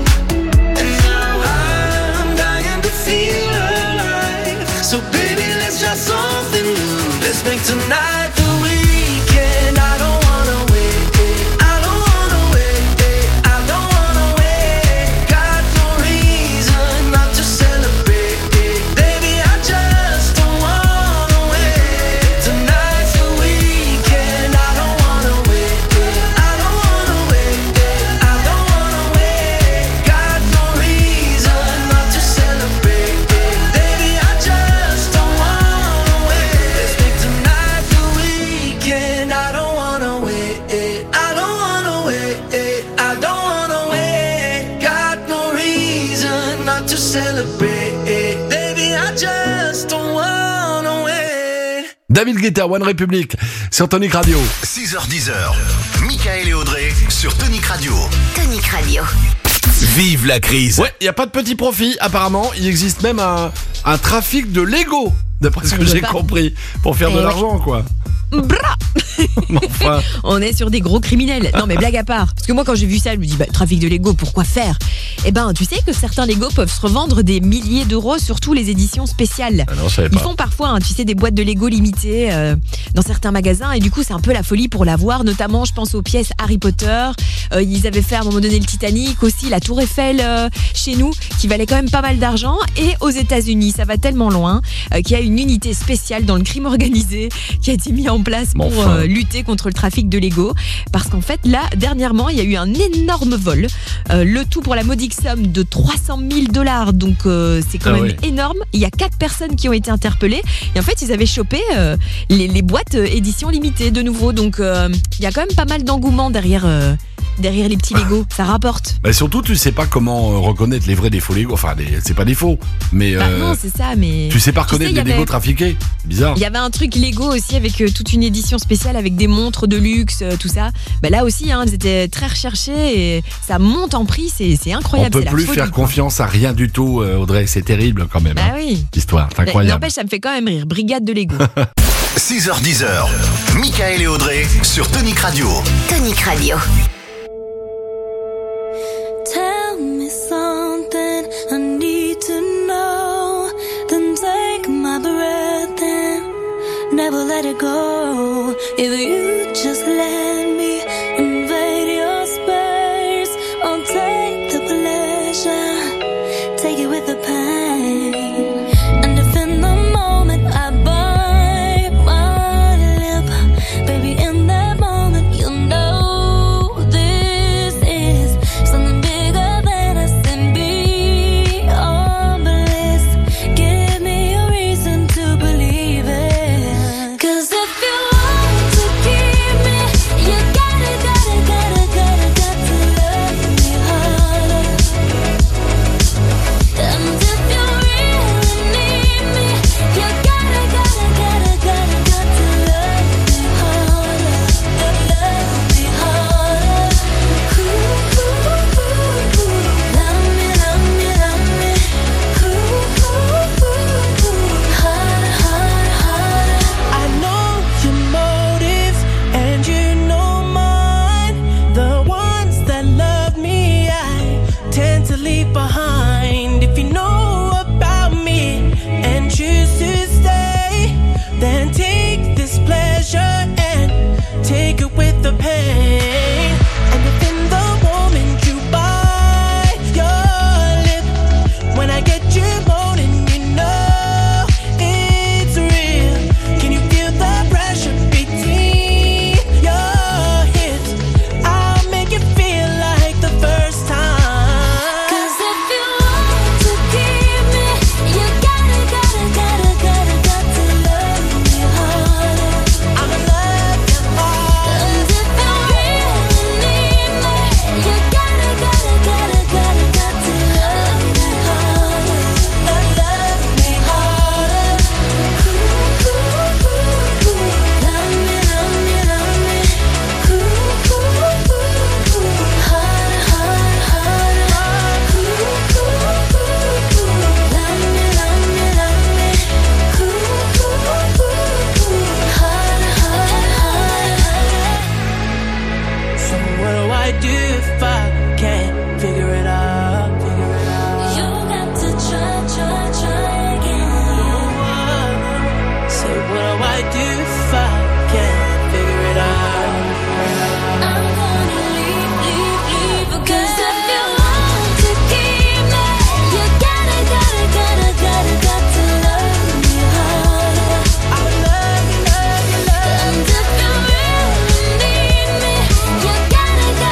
Speaker 5: And now I'm dying to feel alive. So baby, let's try something new. Let's make tonight the weekend. I don't wanna wait. I don't wanna wait. I don't wanna wait. Got no reason not to celebrate. Baby, I just don't wanna wait. Tonight's the weekend. I don't wanna wait. I don't wanna wait. I don't wanna wait. Got no reason not to celebrate. Baby, I just don't wanna wait. Let's make tonight the weekend. I don't wanna wait. I don't wanna wait. I don't wanna wait. Got no reason not to celebrate. Baby, I just don't wanna wait.
Speaker 7: David Guetta, One Republic, sur Tonic Radio.
Speaker 3: 6h-10h. Michael et Audrey sur Tonic Radio.
Speaker 1: Tonic Radio.
Speaker 7: Vive la crise. Ouais, il n'y a pas de petit profit, apparemment. Il existe même un trafic de Lego, d'après ce que j'ai compris, pour faire de l'argent, quoi.
Speaker 8: Bra
Speaker 7: Enfin.
Speaker 8: On est sur des gros criminels. Non mais blague à part. Parce que moi quand j'ai vu ça, je me dis trafic de Lego, pourquoi faire ? Eh ben tu sais que certains Lego peuvent se revendre des milliers d'euros, surtout les éditions spéciales.
Speaker 7: Ah non, je savais
Speaker 8: Ils
Speaker 7: pas.
Speaker 8: font parfois, tu sais, des boîtes de Lego limitées dans certains magasins et du coup c'est un peu la folie pour l'avoir. Notamment je pense aux pièces Harry Potter. Ils avaient fait à un moment donné le Titanic, aussi la Tour Eiffel chez nous, qui valait quand même pas mal d'argent. Et aux États-Unis, ça va tellement loin qu'il y a une unité spéciale dans le crime organisé qui a été mise en place pour lutter contre le trafic de Lego. Parce qu'en fait, là, dernièrement, il y a eu un énorme vol. Le tout pour la modique somme de $300,000. Donc, c'est quand même énorme. Il y a 4 personnes qui ont été interpellées. Et en fait, ils avaient chopé les boîtes édition limitée de nouveau. Donc, il y a quand même pas mal d'engouement derrière les petits Lego. Ça rapporte.
Speaker 7: Bah surtout, tu sais pas comment reconnaître les vrais des faux Lego. Enfin, c'est pas des faux, mais
Speaker 8: non, c'est ça, mais
Speaker 7: tu sais pas reconnaître les Lego trafiqués. Bizarre.
Speaker 8: Il y avait un truc Lego aussi avec toute une édition spéciale avec des montres de luxe, tout ça. Bah là aussi, elles étaient très recherchées et ça monte en prix, c'est incroyable.
Speaker 7: On peut plus faire confiance à rien du tout, Audrey. C'est terrible quand même.
Speaker 8: Bah oui.
Speaker 7: L'histoire, c'est incroyable.
Speaker 8: N'empêche, ça me fait quand même rire. Brigade de Lego.
Speaker 3: 6h-10h, Mickaël et Audrey sur Tonic Radio.
Speaker 6: Tonic Radio.
Speaker 5: Tell me something I need to know. Then take my breath and never let it go. If you just let me invade your space, I'll take the pleasure, take it with the pain. And if in the moment I bite my lip, baby, in that moment you'll know this is something bigger than us and beyond bliss. Give me a reason to believe it. 'Cause if you want to keep me, you gotta to love me harder. And if you really need me, you gotta to love me harder. Love me harder. Love me, love me, love me. Harder, harder, harder.
Speaker 1: I know your motives and you know mine. The ones that love me, I tend to leave behind. If you know about me and choose to stay, then take this pleasure and take it with the pain. And if in the moment you bite your lip, when I get you moaning, you know it's real. Can you feel the pressure between your hips? I'll make it feel like the first time.
Speaker 5: 'Cause if you want to keep me, you gotta to love me harder.
Speaker 1: I'ma love you hard.
Speaker 5: And if you really need me, you gotta to love me harder.
Speaker 1: Love me harder.
Speaker 5: Love me, love me, love me. Harder, harder, harder. Love me, love me, love me. Harder, harder, harder.
Speaker 1: So what do I do if I can't figure it out?
Speaker 5: You got to try again.
Speaker 1: So what do I do if I can't figure it out?
Speaker 5: I'm gonna leave. 'Cause if you want to keep me, you gotta to love me harder.
Speaker 1: I love you, love you, love you.
Speaker 5: And if you really need me, you gotta to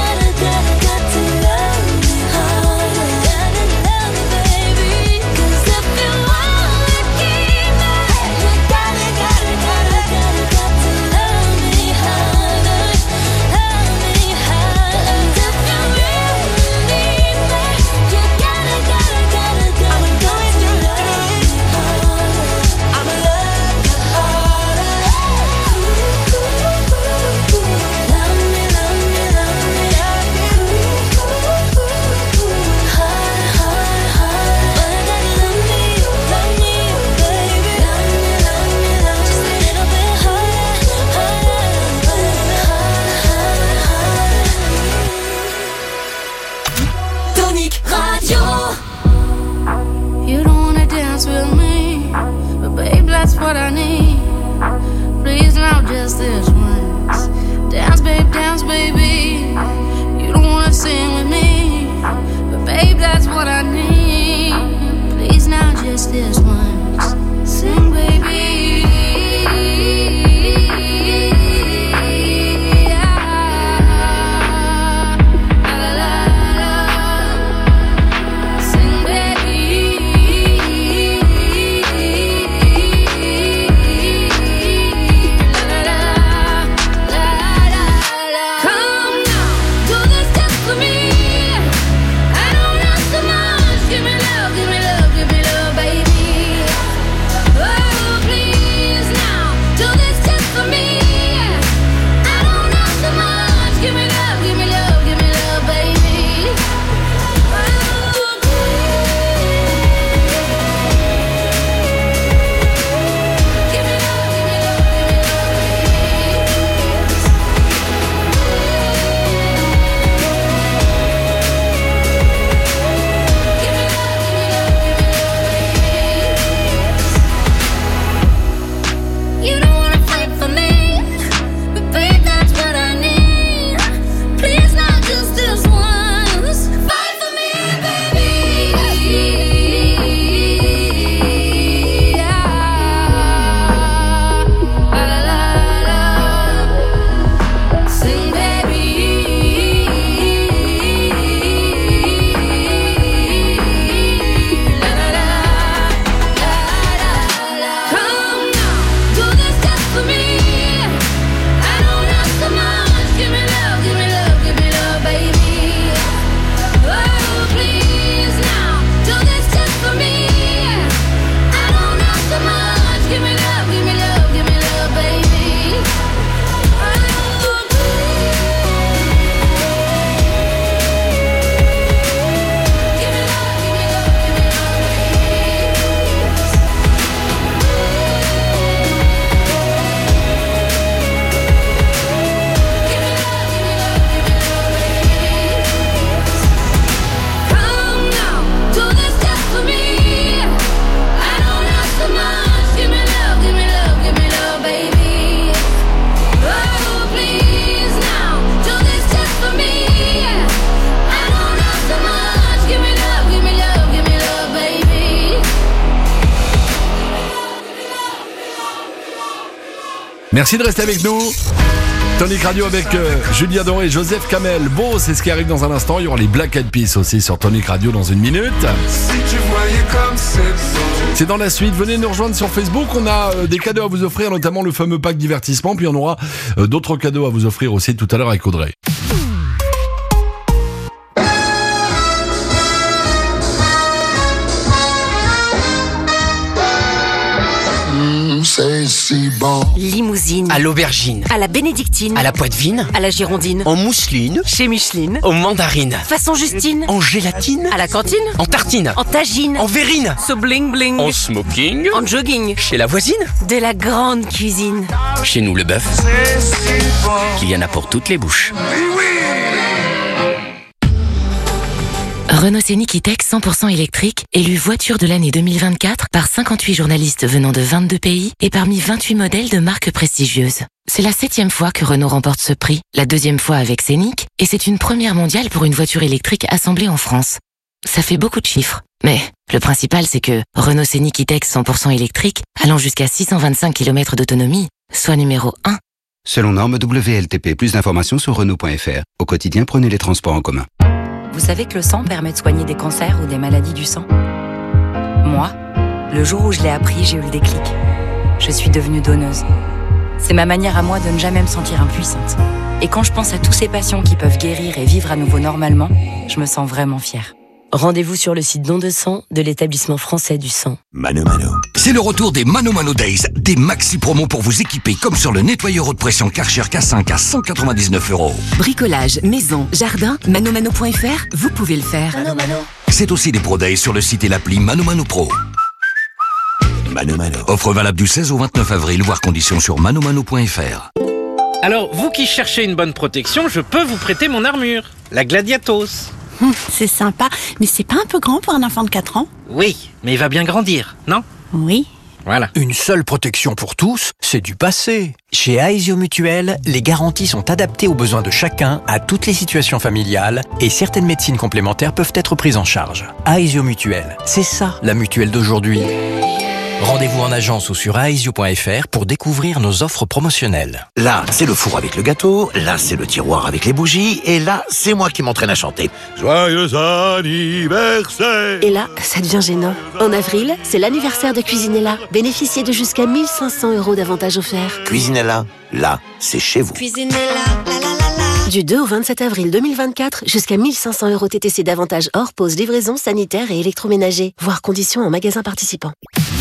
Speaker 5: love me harder. Gotta love me, baby. 'Cause if you wanna keep me, you gotta to love me harder. just this once. Dance, baby. You don't wanna sing with me, but babe, that's what I need. Please now, just this once. Sing, baby.
Speaker 7: Merci de rester avec nous. Tonic Radio avec Julien Doré et Joseph Kamel. Bon, c'est ce qui arrive dans un instant. Il y aura les Black Eyed Peas aussi sur Tonic Radio dans une minute. C'est dans la suite. Venez nous rejoindre sur Facebook. On a des cadeaux à vous offrir, notamment le fameux pack divertissement. Puis on aura d'autres cadeaux à vous offrir aussi tout à l'heure avec Audrey.
Speaker 6: C'est si bon.
Speaker 9: Limousine.
Speaker 6: À l'aubergine.
Speaker 9: À la bénédictine.
Speaker 6: À la poitevine.
Speaker 9: À la girondine.
Speaker 6: En mousseline.
Speaker 9: Chez Micheline.
Speaker 6: Aux mandarines.
Speaker 9: Façon Justine.
Speaker 6: En gélatine.
Speaker 9: À la cantine.
Speaker 6: En tartine.
Speaker 9: En tagine.
Speaker 6: En verrine.
Speaker 9: So bling bling.
Speaker 6: En smoking.
Speaker 9: En jogging.
Speaker 6: Chez la voisine.
Speaker 9: De la grande cuisine.
Speaker 6: Chez nous, le bœuf. Il y en a pour toutes les bouches.
Speaker 2: Renault Scénic E-Tech 100% électrique, élu voiture de l'année 2024 par 58 journalistes venant de 22 pays et parmi 28 modèles de marques prestigieuses. C'est la 7e fois que Renault remporte ce prix, la 2e fois avec Scénic, et c'est une première mondiale pour une voiture électrique assemblée en France. Ça fait beaucoup de chiffres, mais le principal c'est que Renault Scénic E-Tech 100% électrique, allant jusqu'à 625 km d'autonomie, soit numéro 1.
Speaker 23: Selon norme WLTP, plus d'informations sur Renault.fr. Au quotidien, prenez les transports en commun.
Speaker 15: Vous savez que le sang permet de soigner des cancers ou des maladies du sang ? Moi, le jour où je l'ai appris, j'ai eu le déclic. Je suis devenue donneuse. C'est ma manière à moi de ne jamais me sentir impuissante. Et quand je pense à tous ces patients qui peuvent guérir et vivre à nouveau normalement, je me sens vraiment fière.
Speaker 9: Rendez-vous sur le site Don de sang de l'établissement français du sang.
Speaker 24: Mano Mano. C'est le retour des Mano Mano Days, des maxi promos pour vous équiper comme sur le nettoyeur haute pression Karcher K5 à 199€.
Speaker 25: Bricolage, maison, jardin, manomano.fr, vous pouvez le faire.
Speaker 24: Mano Mano. C'est aussi des Pro Days sur le site et l'appli Mano Mano Pro. Mano Mano. Offre valable du 16 au 29 avril, voire conditions sur manomano.fr.
Speaker 26: Alors, vous qui cherchez une bonne protection, je peux vous prêter mon armure, la Gladiatos.
Speaker 27: C'est sympa, mais c'est pas un peu grand pour un enfant de 4 ans?
Speaker 26: Oui, mais il va bien grandir, non?
Speaker 27: Oui,
Speaker 26: Voilà.
Speaker 10: Une seule protection pour tous, c'est du passé. Chez Aesio Mutuel, les garanties sont adaptées aux besoins de chacun, à toutes les situations familiales, et certaines médecines complémentaires peuvent être prises en charge. Aesio Mutuel, c'est ça la mutuelle d'aujourd'hui. Rendez-vous en agence ou sur aesio.fr pour découvrir nos offres promotionnelles.
Speaker 24: Là, c'est le four avec le gâteau, là, c'est le tiroir avec les bougies, et là, c'est moi qui m'entraîne à chanter. Joyeux anniversaire!
Speaker 11: Et là, ça devient gênant. En avril, c'est l'anniversaire de Cuisinella. Bénéficiez de jusqu'à 1 500 € d'avantages offerts.
Speaker 24: Cuisinella, là, c'est chez vous.
Speaker 11: Cuisinella, la la la la. Du 2 au 27 avril 2024, jusqu'à 1 500 € TTC d'avantages hors pause, livraison, sanitaire et électroménager. Voir conditions en magasin participant.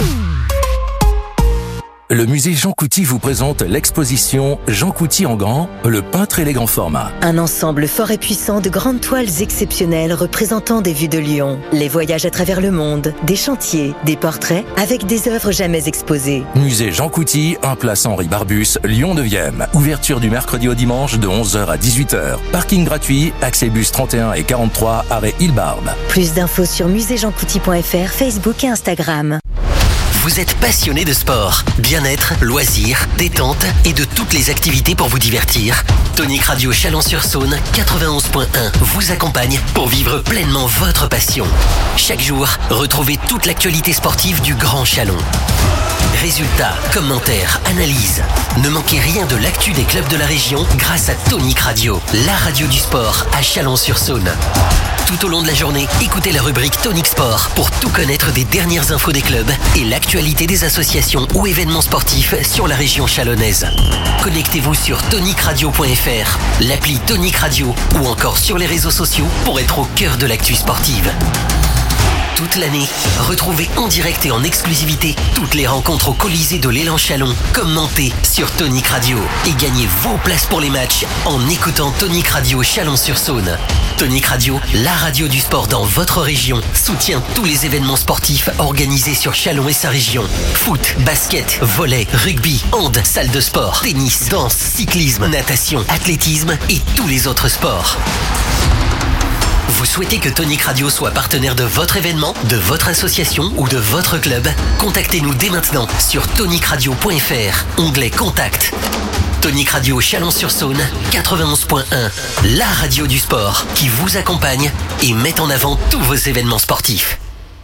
Speaker 19: Le musée Jean Couty vous présente l'exposition Jean Couty en grand, le peintre élégant format.
Speaker 12: Un ensemble fort et puissant de grandes toiles exceptionnelles représentant des vues de Lyon, les voyages à travers le monde, des chantiers, des portraits, avec des œuvres jamais exposées.
Speaker 19: Musée Jean Couty, 1 place Henri Barbus, Lyon 9e. Ouverture du mercredi au dimanche de 11h à 18h. Parking gratuit, accès bus 31 et 43, arrêt Île-Barbe.
Speaker 12: Plus d'infos sur muséjeancouty.fr, Facebook et Instagram.
Speaker 18: Vous êtes passionné de sport, bien-être, loisirs, détente et de toutes les activités pour vous divertir. Tonic Radio Chalon-sur-Saône 91.1 vous accompagne pour vivre pleinement votre passion. Chaque jour, retrouvez toute l'actualité sportive du Grand Chalon. Résultats, commentaires, analyses. Ne manquez rien de l'actu des clubs de la région grâce à Tonic Radio, la radio du sport à Chalon-sur-Saône. Tout au long de la journée, écoutez la rubrique Tonic Sport pour tout connaître des dernières infos des clubs et l'actualité des associations ou événements sportifs sur la région chalonnaise. Connectez-vous sur tonicradio.fr, l'appli Tonic Radio ou encore sur les réseaux sociaux pour être au cœur de l'actu sportive. Toute l'année, retrouvez en direct et en exclusivité toutes les rencontres au Colisée de l'Élan Chalon, commentées sur Tonic Radio. Et gagnez vos places pour les matchs en écoutant Tonic Radio Chalon-sur-Saône. Tonic Radio, la radio du sport dans votre région, soutient tous les événements sportifs organisés sur Chalon et sa région. Foot, basket, volley, rugby, hand, salle de sport, tennis, danse, cyclisme, natation, athlétisme et tous les autres sports. Vous souhaitez que Tonic Radio soit partenaire de votre événement, de votre association ou de votre club? Contactez-nous dès maintenant sur tonicradio.fr, onglet Contact. Tonic Radio Chalon-sur-Saône 91.1, la radio du sport qui vous accompagne et met en avant tous vos événements sportifs.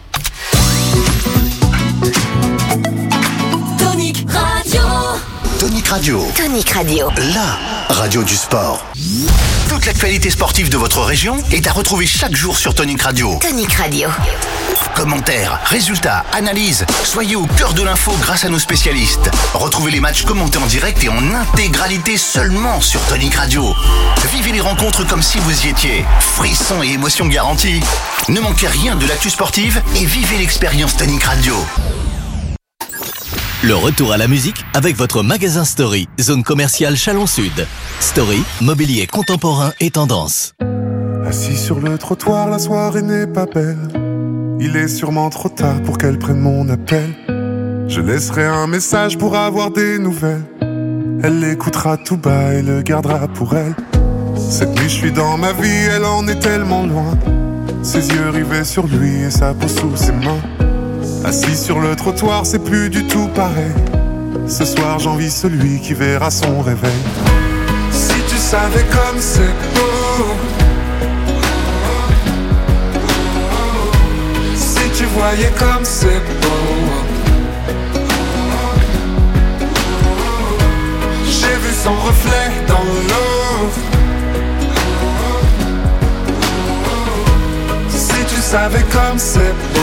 Speaker 11: Tonic Radio.
Speaker 3: Tonic Radio.
Speaker 11: Tonic Radio.
Speaker 3: La radio du sport. Toute l'actualité sportive de votre région est à retrouver chaque jour sur Tonic Radio.
Speaker 11: Tonic Radio.
Speaker 3: Commentaires, résultats, analyses. Soyez au cœur de l'info grâce à nos spécialistes. Retrouvez les matchs commentés en direct et en intégralité seulement sur Tonic Radio. Vivez les rencontres comme si vous y étiez. Frissons et émotions garanties. Ne manquez rien de l'actu sportive et vivez l'expérience Tonic Radio.
Speaker 19: Le retour à la musique avec votre magasin Story, zone commerciale Chalon-Sud. Story, mobilier contemporain et tendance.
Speaker 13: Assis sur le trottoir, la soirée n'est pas belle. Il est sûrement trop tard pour qu'elle prenne mon appel. Je laisserai un message pour avoir des nouvelles. Elle l'écoutera tout bas et le gardera pour elle. Cette nuit je suis dans ma vie, elle en est tellement loin. Ses yeux rivés sur lui et sa peau sous ses mains. Assis sur le trottoir, c'est plus du tout pareil. Ce soir j'envie celui qui verra son réveil. Si tu savais comme c'est beau, si tu voyais comme c'est beau, j'ai vu son reflet dans l'eau. Si tu savais comme c'est beau.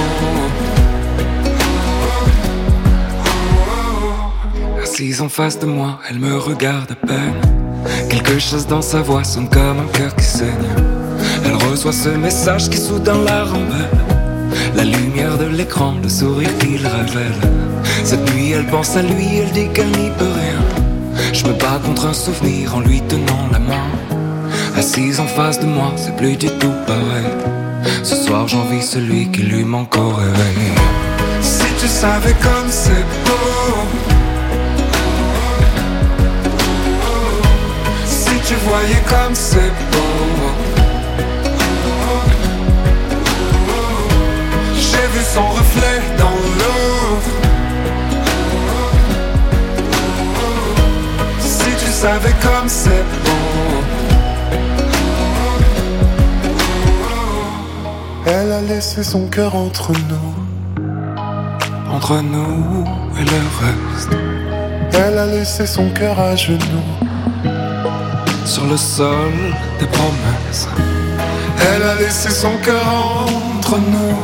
Speaker 13: Assise en face de moi, elle me regarde à peine. Quelque chose dans sa voix sonne comme un cœur qui saigne. Elle reçoit ce message qui soudain la rend belle. La lumière de l'écran, le sourire qu'il révèle. Cette nuit elle pense à lui, elle dit qu'elle n'y peut rien. Je me bats contre un souvenir en lui tenant la main. Assise en face de moi, c'est plus du tout pareil. Ce soir j'envie celui qui lui manque au réveil. Si tu savais comme c'est beau, si tu voyais comme c'est beau, j'ai vu son reflet dans l'eau. savais comme c'est bon. Elle a laissé son cœur entre nous et le reste. Elle a laissé son cœur à genoux sur le sol des promesses. Elle a laissé son cœur entre nous.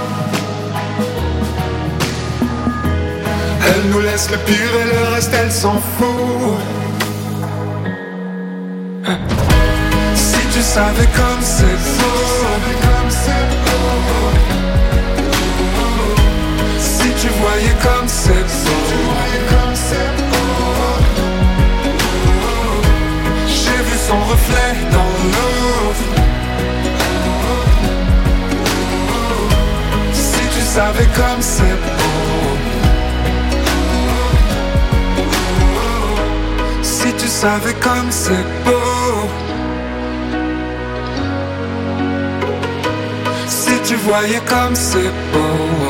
Speaker 13: Elle nous laisse le pire et le reste elle s'en fout. Si tu savais comme c'est beau. Si tu voyais comme c'est beau. J'ai vu son reflet dans l'eau. Si tu savais comme c'est beau. Si tu savais comme c'est beau. Si tu voyais comme c'est beau.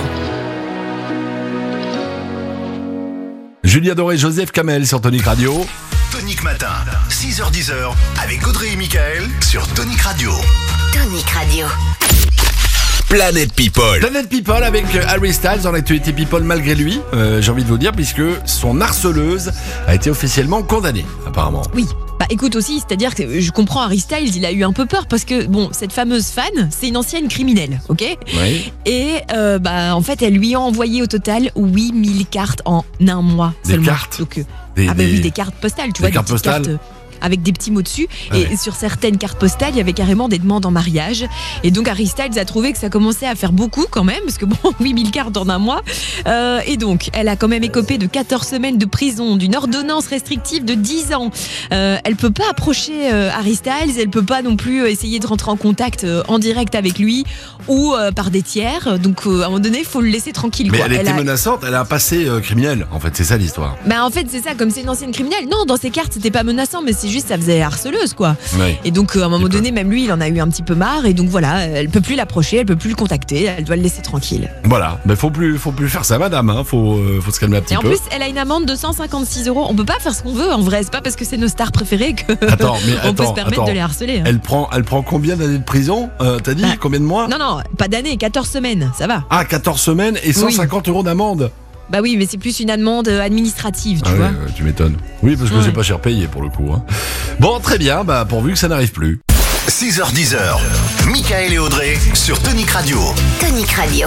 Speaker 7: Julia Doré, Joseph Kamel sur Tonic Radio.
Speaker 3: Tonic Matin, 6h-10h, avec Audrey et Mickaël sur Tonic Radio.
Speaker 18: Tonic Radio.
Speaker 7: Planète People. Planète People avec Harry Styles dans l'actualité People malgré lui, j'ai envie de vous dire, puisque son harceleuse a été officiellement condamnée, apparemment.
Speaker 8: Oui. Bah écoute aussi, c'est-à-dire que je comprends Harry Styles, il a eu un peu peur parce que bon, cette fameuse fan, c'est une ancienne criminelle, ok ?
Speaker 7: Oui.
Speaker 8: Et en fait, elle lui a envoyé au total 8000 cartes en un mois seulement.
Speaker 7: Des cartes.
Speaker 8: Donc, des cartes postales, tu vois, des petites cartes avec des petits mots dessus. Et sur certaines cartes postales, il y avait carrément des demandes en mariage. Et donc Harry Styles a trouvé que ça commençait à faire beaucoup quand même, parce que bon, 8000 cartes en un mois. Et donc, elle a quand même écopé de 14 semaines de prison, d'une ordonnance restrictive de 10 ans. Elle peut pas approcher Harry Styles, elle peut pas non plus essayer de rentrer en contact en direct avec lui ou par des tiers. Donc à un moment donné, il faut le laisser tranquille.
Speaker 7: Mais
Speaker 8: quoi.
Speaker 7: elle était menaçante, elle a un passé criminel, en fait, c'est ça l'histoire.
Speaker 8: Bah en fait, c'est ça, comme c'est une ancienne criminelle. Non, dans ses cartes, c'était pas menaçant, mais c'est juste ça faisait harceleuse quoi.
Speaker 7: Oui.
Speaker 8: Et donc à un moment donné, même lui, il en a eu un petit peu marre et donc voilà, elle peut plus l'approcher, elle peut plus le contacter, elle doit le laisser tranquille.
Speaker 7: Voilà, mais faut plus faire ça, madame, hein. Faut se calmer un petit peu.
Speaker 8: Et en plus, elle a une amende de 156 €. On peut pas faire ce qu'on veut en vrai, c'est pas parce que c'est nos stars préférées que on peut se permettre de les harceler. Hein.
Speaker 7: Elle prend combien d'années de prison? T'as dit combien de mois?
Speaker 8: Non, pas d'années, 14 semaines, ça va.
Speaker 7: Ah, 14 semaines et 150 € d'amende.
Speaker 8: Bah oui, mais c'est plus une amende administrative, tu vois.
Speaker 7: Tu m'étonnes. Oui, parce que c'est pas cher payé pour le coup. Hein. Bon, très bien, pourvu que ça n'arrive plus.
Speaker 3: 6h-10h, Mickaël et Audrey sur Tonic Radio.
Speaker 18: Tonic Radio.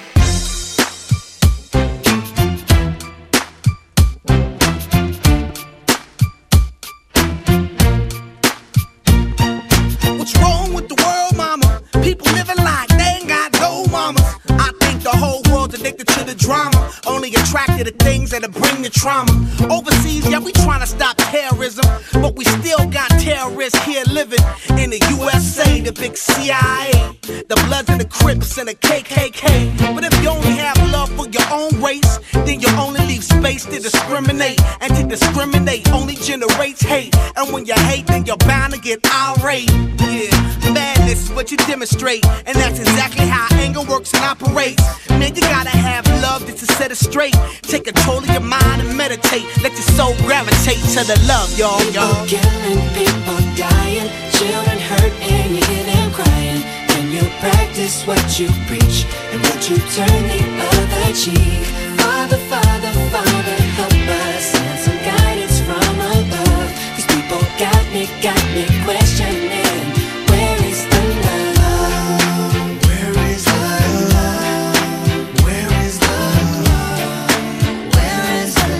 Speaker 1: What's wrong with the world, mama? People living like they ain't got no mama. I think the whole world's addicted to the drama, only attracted to things that'll bring the trauma. Overseas, yeah, we trying to stop terrorism, but we still got terrorists here living in the USA, the big CIA, the Bloods and the Crips and the KKK. But if you only have love for your own race, then you only leave space to discriminate, and to discriminate only generates hate. And when you hate, then you're bound to get irate. Yeah, madness is what you demonstrate, and that's exactly how anger works and operates. Man, you gotta have love just to set it straight. Take control of your mind and meditate. Let your soul gravitate to the love, y'all.
Speaker 5: People killing, people dying, children hurt and you hear them crying. When you practice what you preach, and would you turn the other cheek? Father, Father, Father, help us, send some guidance from above. These people got me questioning. Where is the love? Where is the love? Where is the love? Where is the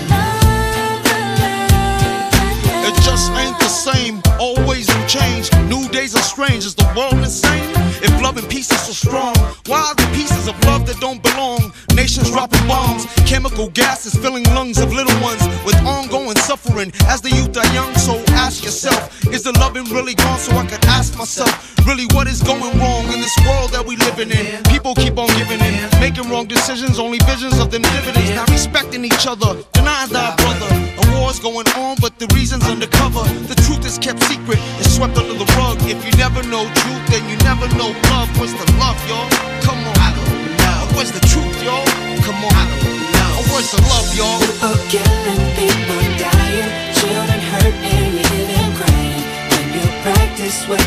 Speaker 5: love?
Speaker 14: It just ain't the same, always in change. New days are strange, is the world insane? If love and peace is so strong, why are there pieces of love that don't belong? Nations dropping bombs, chemical gases filling lungs of little ones with ongoing suffering as the youth are young. So ask yourself, is the loving really gone? So I could ask myself, really what is going wrong in this world that we living in? People keep on giving in, making wrong decisions, only visions of them dividends. Not respecting each other, denying thy brother. A war's going on, but the reason's undercover. The truth is kept secret, it's swept under the rug. If you never know truth, then you never know love. Where's the love, y'all? Come on. I don't know. Where's the truth, y'all? Come on. I don't know. Where's the love, y'all?
Speaker 5: People killing, people dying, children hurt and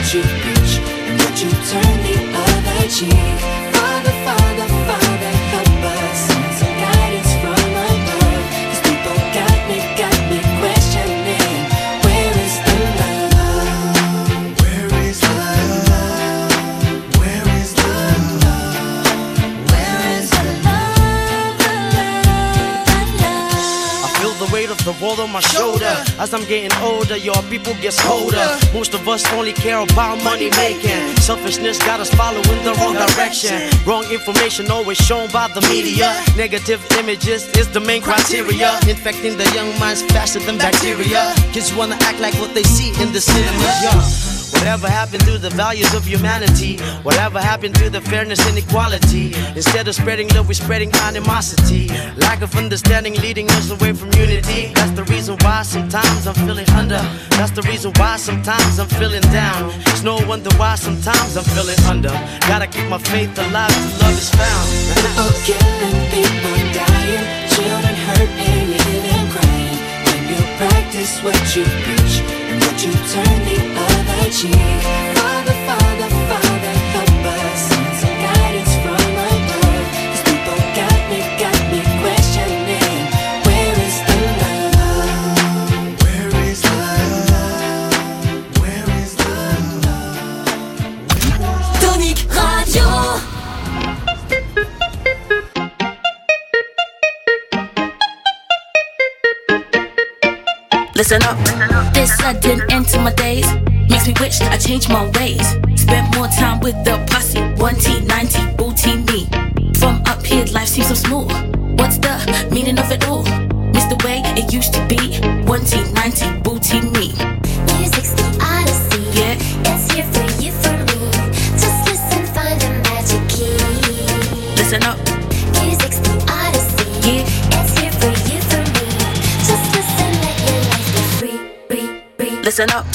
Speaker 5: what you preach and would you turn the other cheek? Father, Father, Father, help us, send some guidance from above. These people got me questioning, where is the love? Where is the love? Where is the love? Where is the love, the love?
Speaker 4: I feel the weight of the world on my shoulder. As I'm getting older, your people get colder. Most of us only care about money making. Selfishness got us following the wrong direction. Wrong information always shown by the media. Negative images is the main criteria. Infecting the young minds faster than bacteria. Kids wanna act like what they see in the cinemas, yeah. Whatever happened to the values of humanity? Whatever happened to the fairness and equality? Instead of spreading love, we're spreading animosity. Lack of understanding leading us away from unity. That's the reason why sometimes I'm feeling under. That's the reason why sometimes I'm feeling down. It's no wonder why sometimes I'm feeling under. Gotta keep my faith alive till love is found.
Speaker 5: People killing, people dying, children hurt, hated and crying. When you practice what you preach and would you turn the other cheek? Father, Father, Father, help us, send some guidance from above. These people got me questioning, where is the love? Where is the love? Where is the love?
Speaker 1: Tonic Radio.
Speaker 16: Listen up. This sudden end to my days makes me wish I changed my ways. Spent more time with the posse. 1T, 9T, booty me. From up here, life seems so smooth. What's the meaning of it all? Miss the way it used to be. 1T, 9T, booty me.
Speaker 17: Music's the odyssey.
Speaker 16: Yeah.
Speaker 17: It's here for you, for me. Just listen, find the magic key.
Speaker 16: Listen up.
Speaker 17: Music's the odyssey.
Speaker 16: Yeah.
Speaker 17: It's here for you, for me. Just listen, let your life be free.
Speaker 16: Listen up.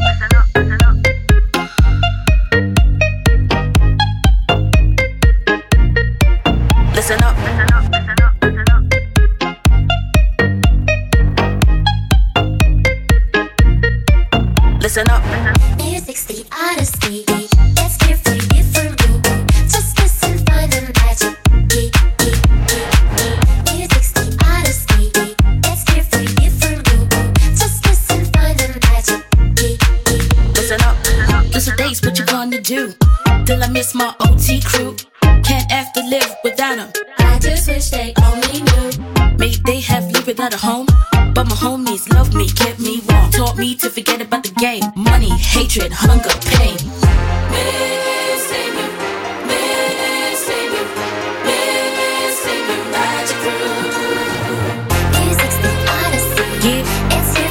Speaker 16: Listen up. Listen up.
Speaker 17: Music's the odyssey. It's here for you, for me. Just listen, find the magic key. Music's the odyssey. It's here for you, for me. Just listen, find the magic key.
Speaker 16: Listen up. Those are days, what you gonna do? Till I miss my OT crew. Can't have to live without them.
Speaker 17: I just wish they only knew.
Speaker 16: Maybe they have lived without a home. But my homies loved me, kept me warm. Taught me to forget about the game. Money, hatred, hunger, pain.